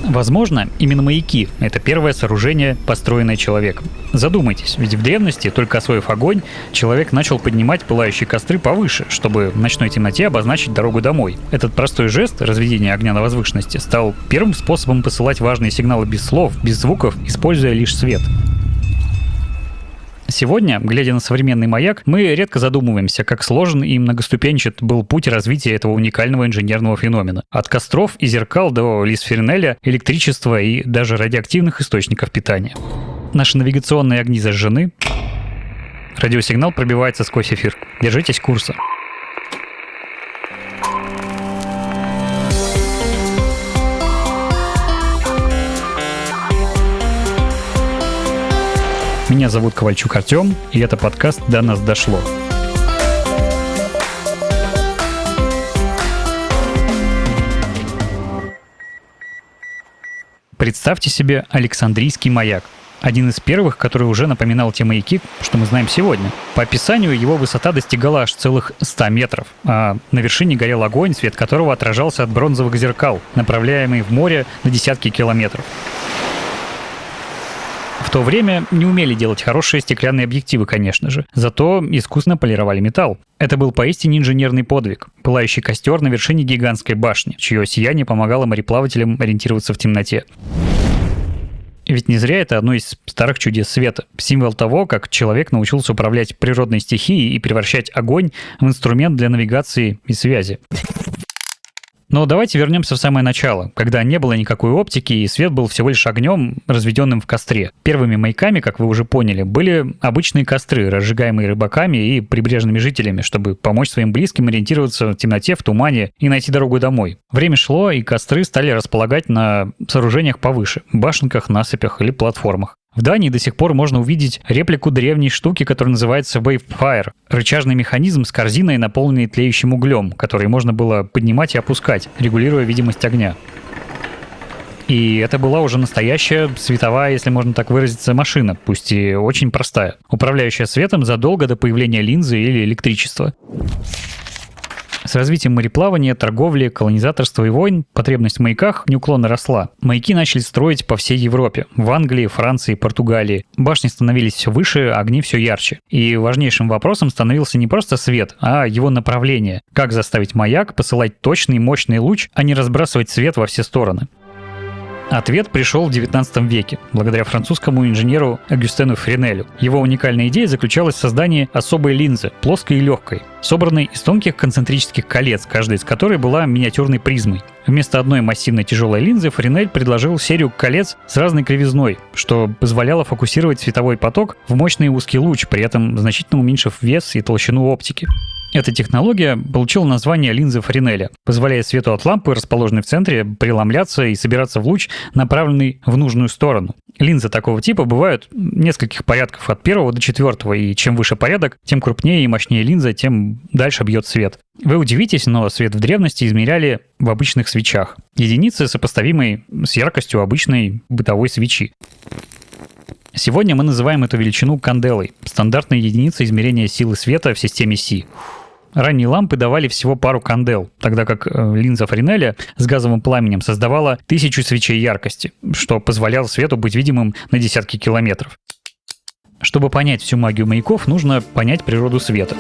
Возможно, именно маяки — это первое сооружение, построенное человеком. Задумайтесь, ведь в древности, только освоив огонь, человек начал поднимать пылающие костры повыше, чтобы в ночной темноте обозначить дорогу домой. Этот простой жест, разведения огня на возвышенности, стал первым способом посылать важные сигналы без слов, без звуков, используя лишь свет. Сегодня, глядя на современный маяк, мы редко задумываемся, как сложен и многоступенчат был путь развития этого уникального инженерного феномена. От костров и зеркал до Лиз Френеля, электричества и даже радиоактивных источников питания. Наши навигационные огни зажжены. Радиосигнал пробивается сквозь эфир. Держитесь курса. Меня зовут Ковальчук Артем, и это подкаст «До нас дошло». Представьте себе Александрийский маяк. Один из первых, который уже напоминал те маяки, что мы знаем сегодня. По описанию его высота достигала аж целых 100 метров, а на вершине горел огонь, свет которого отражался от бронзовых зеркал, направляемый в море на десятки километров. В то время не умели делать хорошие стеклянные объективы, конечно же, зато искусно полировали металл. Это был поистине инженерный подвиг. Пылающий костер на вершине гигантской башни, чье сияние помогало мореплавателям ориентироваться в темноте. Ведь не зря это одно из старых чудес света. Символ того, как человек научился управлять природной стихией и превращать огонь в инструмент для навигации и связи. Но давайте вернемся в самое начало, когда не было никакой оптики, и свет был всего лишь огнем, разведенным в костре. Первыми маяками, как вы уже поняли, были обычные костры, разжигаемые рыбаками и прибрежными жителями, чтобы помочь своим близким ориентироваться в темноте, в тумане и найти дорогу домой. Время шло, и костры стали располагать на сооружениях повыше – башенках, насыпях или платформах. В Дании до сих пор можно увидеть реплику древней штуки, которая называется Wavefire – рычажный механизм с корзиной, наполненной тлеющим углем, который можно было поднимать и опускать, регулируя видимость огня. И это была уже настоящая световая, если можно так выразиться, машина, пусть и очень простая, управляющая светом задолго до появления линзы или электричества. С развитием мореплавания, торговли, колонизаторства и войн потребность в маяках неуклонно росла. Маяки начали строить по всей Европе. В Англии, Франции, Португалии. Башни становились все выше, огни все ярче. И важнейшим вопросом становился не просто свет, а его направление. Как заставить маяк посылать точный, мощный луч, а не разбрасывать свет во все стороны. Ответ пришел в XIX веке, благодаря французскому инженеру Огюстену Френелю. Его уникальная идея заключалась в создании особой линзы, плоской и легкой, собранной из тонких концентрических колец, каждая из которых была миниатюрной призмой. Вместо одной массивной тяжелой линзы Френель предложил серию колец с разной кривизной, что позволяло фокусировать световой поток в мощный узкий луч, при этом значительно уменьшив вес и толщину оптики. Эта технология получила название линзы Френеля, позволяя свету от лампы, расположенной в центре, преломляться и собираться в луч, направленный в нужную сторону. Линзы такого типа бывают нескольких порядков от 1 до 4, и чем выше порядок, тем крупнее и мощнее линза, тем дальше бьет свет. Вы удивитесь, но свет в древности измеряли в обычных свечах. Единицы, сопоставимые с яркостью обычной бытовой свечи. Сегодня мы называем эту величину канделой, стандартной единицей измерения силы света в системе Си. Ранние лампы давали всего пару кандел, тогда как линза Френеля с газовым пламенем создавала 1000 свечей яркости, что позволяло свету быть видимым на десятки километров. Чтобы понять всю магию маяков, нужно понять природу света.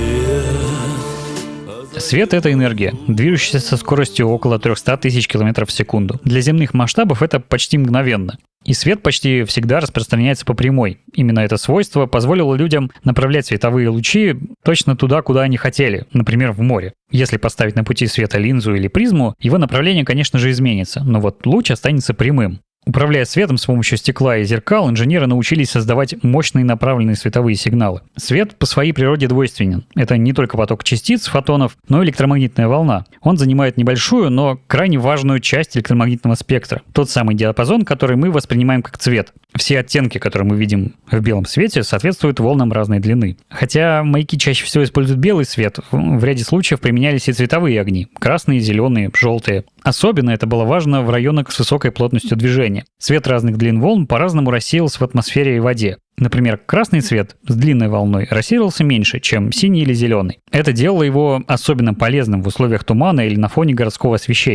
Свет — это энергия, движущаяся со скоростью около 300 тысяч километров в секунду. Для земных масштабов это почти мгновенно. И свет почти всегда распространяется по прямой. Именно это свойство позволило людям направлять световые лучи точно туда, куда они хотели, например, в море. Если поставить на пути света линзу или призму, его направление, конечно же, изменится, но вот луч останется прямым. Управляя светом с помощью стекла и зеркал, инженеры научились создавать мощные направленные световые сигналы. Свет по своей природе двойственен. Это не только поток частиц, фотонов, но и электромагнитная волна. Он занимает небольшую, но крайне важную часть электромагнитного спектра. Тот самый диапазон, который мы воспринимаем как цвет. Все оттенки, которые мы видим в белом свете, соответствуют волнам разной длины. Хотя маяки чаще всего используют белый свет, в ряде случаев применялись и цветовые огни – красные, зеленые, желтые. Особенно это было важно в районах с высокой плотностью движения. Свет разных длин волн по-разному рассеялся в атмосфере и воде. Например, красный цвет с длинной волной рассеивался меньше, чем синий или зеленый. Это делало его особенно полезным в условиях тумана или на фоне городского освещения.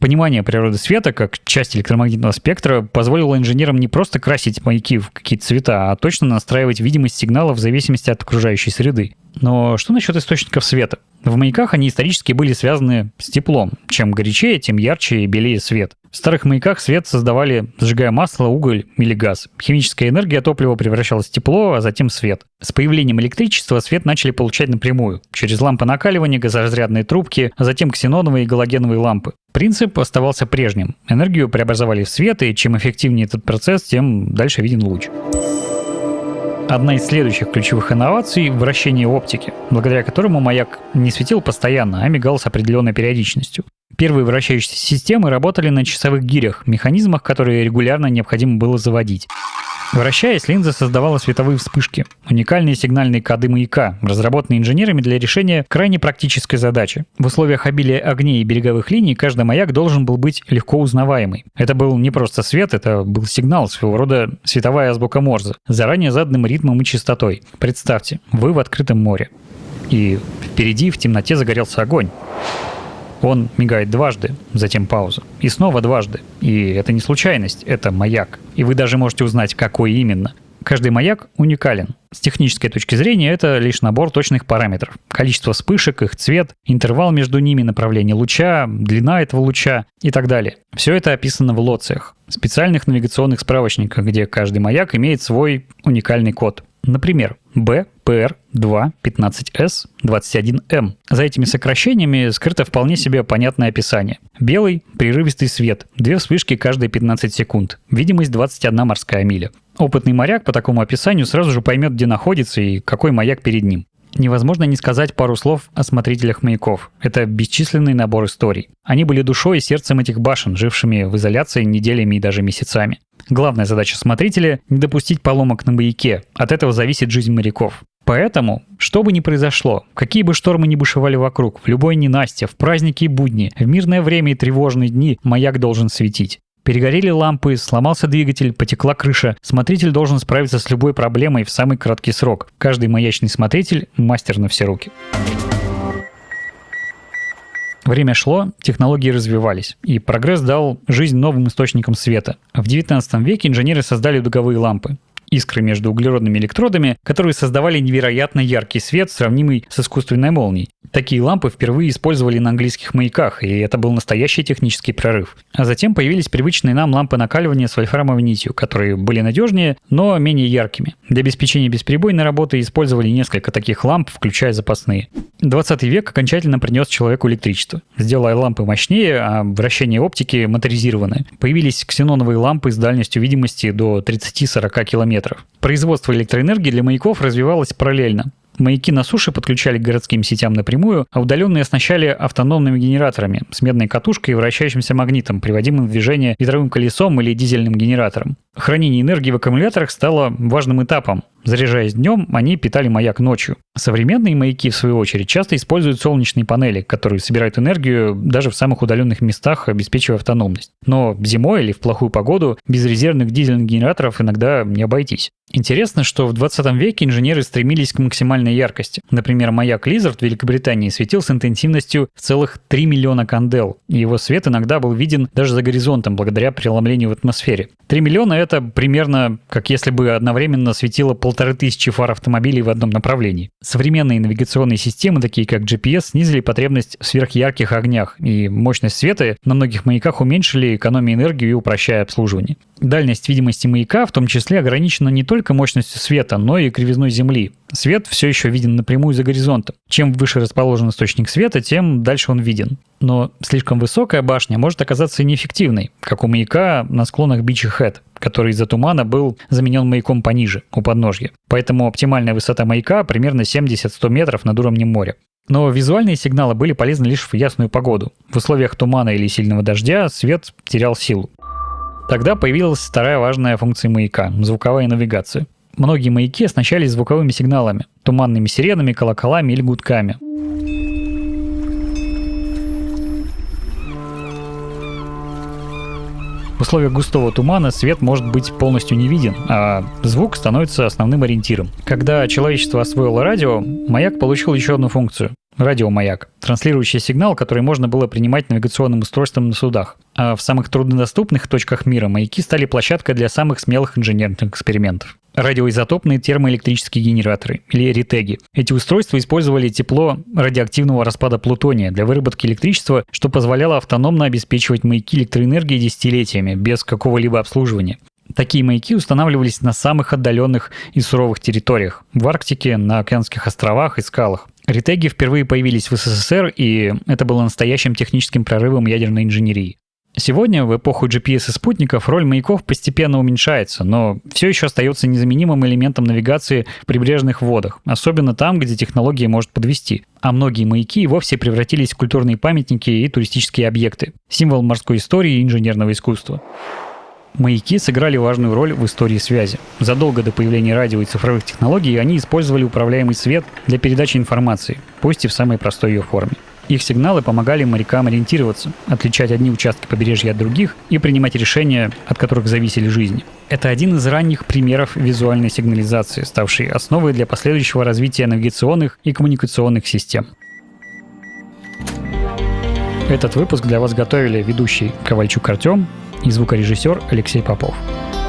Понимание природы света как части электромагнитного спектра позволило инженерам не просто красить маяки в какие-то цвета, а точно настраивать видимость сигнала в зависимости от окружающей среды. Но что насчет источников света? В маяках они исторически были связаны с теплом. Чем горячее, тем ярче и белее свет. В старых маяках свет создавали, сжигая масло, уголь или газ. Химическая энергия топлива превращалась в тепло, а затем в свет. С появлением электричества свет начали получать напрямую, через лампы накаливания, газоразрядные трубки, а затем ксеноновые и галогеновые лампы. Принцип оставался прежним. Энергию преобразовали в свет, и чем эффективнее этот процесс, тем дальше виден луч. Одна из следующих ключевых инноваций – вращение оптики, благодаря которому маяк не светил постоянно, а мигал с определенной периодичностью. Первые вращающиеся системы работали на часовых гирях, механизмах, которые регулярно необходимо было заводить. Вращаясь, линза создавала световые вспышки, уникальные сигнальные коды маяка, разработанные инженерами для решения крайне практической задачи. В условиях обилия огней и береговых линий каждый маяк должен был быть легко узнаваемый. Это был не просто свет, это был сигнал, своего рода световая азбука Морзе, с заранее заданным ритмом и частотой. Представьте, вы в открытом море, и впереди в темноте загорелся огонь. Он мигает дважды, затем пауза. И снова дважды. И это не случайность, это маяк. И вы даже можете узнать, какой именно. Каждый маяк уникален. С технической точки зрения это лишь набор точных параметров. Количество вспышек, их цвет, интервал между ними, направление луча, длина этого луча и так далее. Все это описано в лоциях, специальных навигационных справочниках, где каждый маяк имеет свой уникальный код. Например, BPR215S21M. За этими сокращениями скрыто вполне себе понятное описание. Белый – прерывистый свет, 2 вспышки каждые 15 секунд, видимость 21 морская миля. Опытный моряк по такому описанию сразу же поймет, где находится и какой маяк перед ним. Невозможно не сказать пару слов о смотрителях маяков. Это бесчисленный набор историй. Они были душой и сердцем этих башен, жившими в изоляции неделями и даже месяцами. Главная задача смотрителя – не допустить поломок на маяке. От этого зависит жизнь моряков. Поэтому, что бы ни произошло, какие бы штормы ни бушевали вокруг, в любое ненастье, в праздники и будни, в мирное время и тревожные дни маяк должен светить. Перегорели лампы, сломался двигатель, потекла крыша. Смотритель должен справиться с любой проблемой в самый краткий срок. Каждый маячный смотритель – мастер на все руки. Время шло, технологии развивались, и прогресс дал жизнь новым источникам света. В XIX веке инженеры создали дуговые лампы. Искры между углеродными электродами, которые создавали невероятно яркий свет, сравнимый с искусственной молнией. Такие лампы впервые использовали на английских маяках, и это был настоящий технический прорыв. А затем появились привычные нам лампы накаливания с вольфрамовой нитью, которые были надежнее, но менее яркими. Для обеспечения бесперебойной работы использовали несколько таких ламп, включая запасные. 20 век окончательно принес человеку электричество, сделая лампы мощнее, а вращение оптики моторизированное. Появились ксеноновые лампы с дальностью видимости до 30-40 километров. Производство электроэнергии для маяков развивалось параллельно. Маяки на суше подключали к городским сетям напрямую, а удаленные оснащали автономными генераторами с медной катушкой и вращающимся магнитом, приводимым в движение ветровым колесом или дизельным генератором. Хранение энергии в аккумуляторах стало важным этапом. Заряжаясь днем, они питали маяк ночью. Современные маяки, в свою очередь, часто используют солнечные панели, которые собирают энергию даже в самых удаленных местах, обеспечивая автономность. Но зимой или в плохую погоду без резервных дизельных генераторов иногда не обойтись. Интересно, что в 20 веке инженеры стремились к максимальной яркости. Например, маяк Лизард в Великобритании светил с интенсивностью в целых 3 миллиона кандел, и его свет иногда был виден даже за горизонтом благодаря преломлению в атмосфере. 3 миллиона — это примерно как если бы одновременно светило 1500 фар автомобилей в одном направлении. Современные навигационные системы, такие как GPS, снизили потребность в сверхярких огнях, и мощность света на многих маяках уменьшили, экономя энергию и упрощая обслуживание. Дальность видимости маяка в том числе ограничена не только мощностью света, но и кривизной Земли. Свет все еще виден напрямую за горизонтом. Чем выше расположен источник света, тем дальше он виден. Но слишком высокая башня может оказаться и неэффективной, как у маяка на склонах Бичи Хэт, который из-за тумана был заменен маяком пониже, у подножья. Поэтому оптимальная высота маяка примерно 70-100 метров над уровнем моря. Но визуальные сигналы были полезны лишь в ясную погоду. В условиях тумана или сильного дождя свет терял силу. Тогда появилась вторая важная функция маяка – звуковая навигация. Многие маяки оснащались звуковыми сигналами – туманными сиренами, колоколами или гудками. В условиях густого тумана свет может быть полностью не виден, а звук становится основным ориентиром. Когда человечество освоило радио, маяк получил еще одну функцию. радиомаяк, транслирующий сигнал, который можно было принимать навигационным устройством на судах. А в самых труднодоступных точках мира маяки стали площадкой для самых смелых инженерных экспериментов. Радиоизотопные термоэлектрические генераторы, или ретеги. Эти устройства использовали тепло радиоактивного распада плутония для выработки электричества, что позволяло автономно обеспечивать маяки электроэнергией десятилетиями, без какого-либо обслуживания. Такие маяки устанавливались на самых отдаленных и суровых территориях – в Арктике, на океанских островах и скалах. Ретеги впервые появились в СССР, и это было настоящим техническим прорывом ядерной инженерии. Сегодня, в эпоху GPS и спутников, роль маяков постепенно уменьшается, но все еще остается незаменимым элементом навигации в прибрежных водах, особенно там, где технология может подвести. А многие маяки и вовсе превратились в культурные памятники и туристические объекты, символ морской истории и инженерного искусства. Маяки сыграли важную роль в истории связи. Задолго до появления радио и цифровых технологий они использовали управляемый свет для передачи информации, пусть и в самой простой ее форме. Их сигналы помогали морякам ориентироваться, отличать одни участки побережья от других и принимать решения, от которых зависели жизни. Это один из ранних примеров визуальной сигнализации, ставшей основой для последующего развития навигационных и коммуникационных систем. Этот выпуск для вас готовили ведущий Ковальчук Артем и звукорежиссер Алексей Попов.